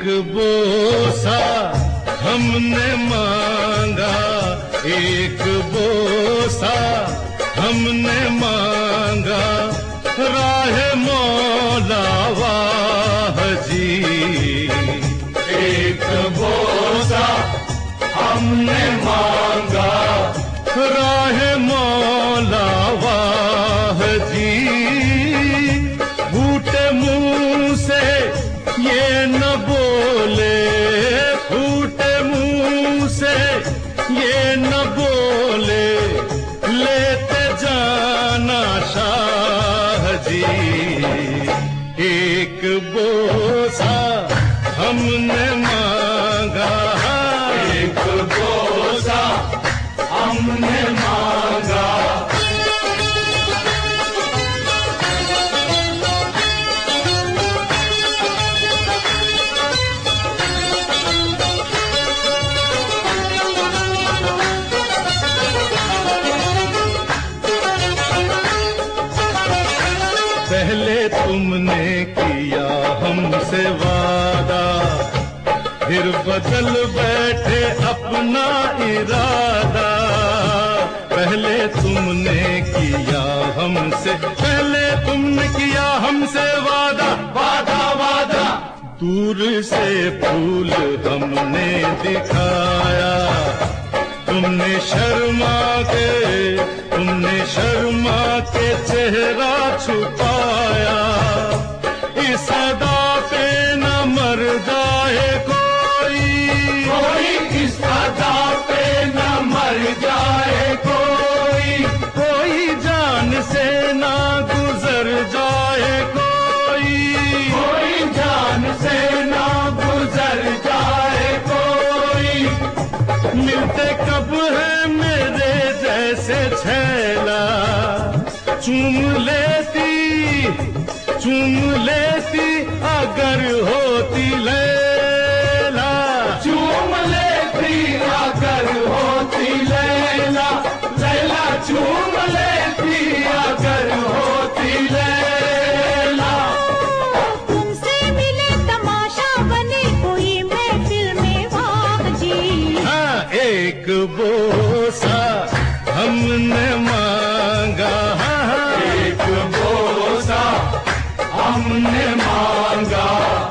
एक बोसा हमने मांगा, एक बोसा हमने मांगा, राह मौला वाह जी। एक बोसा हमने मांगा, राह मौला वाह जी। फूटे मुंह से ये न बोले, फूटे मुंह से ये न बोले, लेते जाना शाह जी। एक बोसा हमने मांगा, एक बोसा हमने मांगा। पहले तुमने किया हमसे वादा, फिर बदल बैठे अपना इरादा। पहले तुमने किया हमसे, पहले तुमने किया हमसे वादा, वादा वादा। दूर से फूल हमने दिखाया, तुमने शर्मा के चेहरा छुपाया। इस अदा पे न मर जाए कोई, इस अदा पे न मर जाए कोई जान से ना गुजर जाए कोई जान से ना गुजर जाए कोई। मिलते कब है मेरे जैसे छैला, चूम लेती अगर होती लैला, चूम लेती अगर होती लैला, लैला चूम लेती अगर होती लैला। तुमसे मिले तमाशा बने कोई महफिल में वाह जी। हाँ, एक बोसा हमने मांगा, एक बोसा हमने मांगा।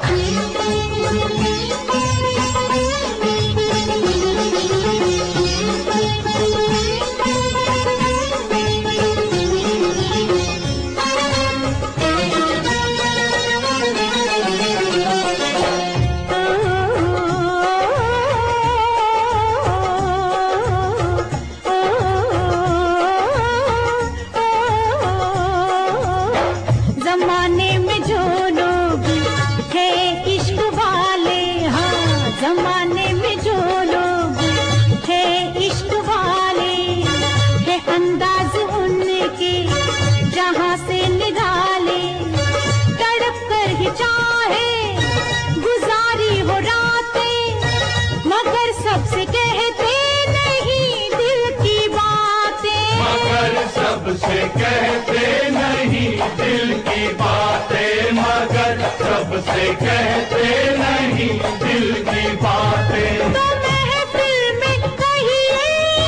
जमाने में जो लोग थे इश्क वाले, हाँ जमाने में जो लोग थे इश्क वाले, है अंदाज उनके जहाँ से निराले। तड़प कर ही चाहे गुजारी हो रातें, मगर सबसे कहते नहीं दिल की बातें, मगर सबसे कहते नहीं दिल की बातें, मगर सबसे कहते नहीं दिल की बातें। तो महफिल में कहिए,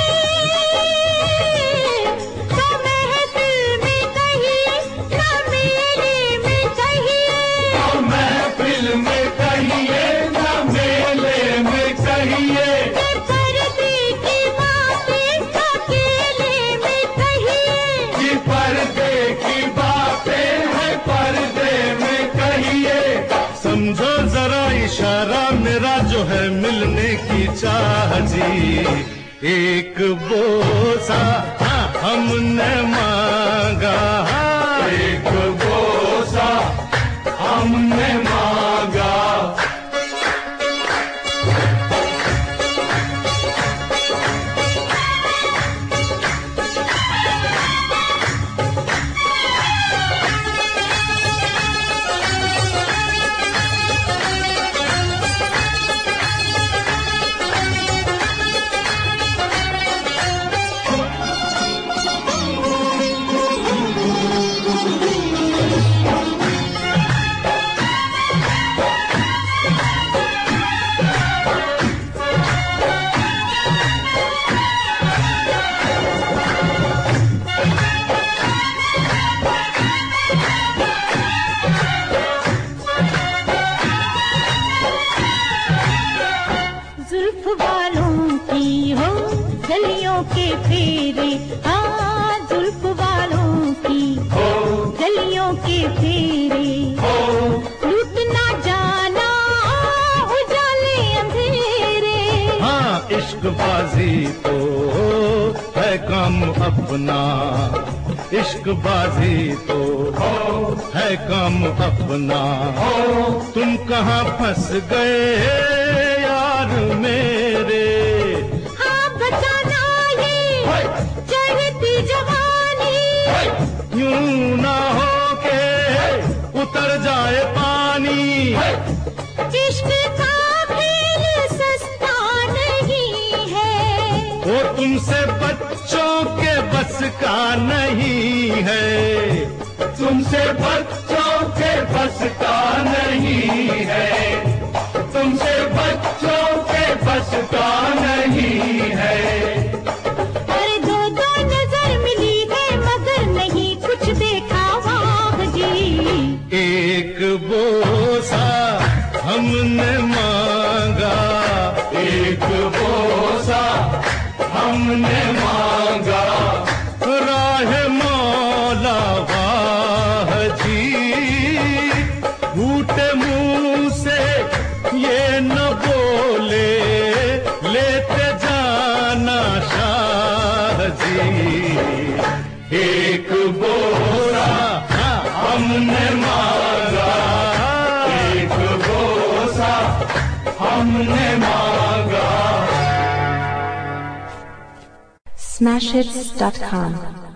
तो महफिल में कहिए, ना मेले में कहिए, तो महफिल में कहिए, ना मेले में कहिए। ये पर्दे की बातें अकेले में कहिए, ये पर्दे की बातें है पर्दे में कहिए। समझो जरा इशारा मेरा जो है मिलने की चाह जी। एक बोसा हमने मांगा, एक बोसा हमने मांगा। के फेरे, हाँ जुल्फ वालों की गलियों के फेरे, लूट ना जाना उजाले अंधेरे। हाँ इश्क बाजी तो है काम अपना, इश्क बाजी तो है काम अपना। तुम कहाँ फंस गए यार मेरे, हाँ बचाना ये चढ़ती जवानी, यूं ना हो के उतर जाए पानी। इश्क का खेल सस्ता नहीं है, वो तुमसे बच्चों के बस का नहीं है, तुमसे बच्चों के बस का नहीं है, तुमसे बच्चों के बस का नहीं है। और दो दो नजर मिली है मगर नहीं कुछ देखा वाह जी। एक बोसा हमने मांगा, एक बोसा हमने मांगा, राह मौला वाह जी। झूठे मुंह से ये न बोले, लेते जाना शाह जी। एक बोरा हमने मांगा, एक बोसा हमने मांगा। Smashhits.com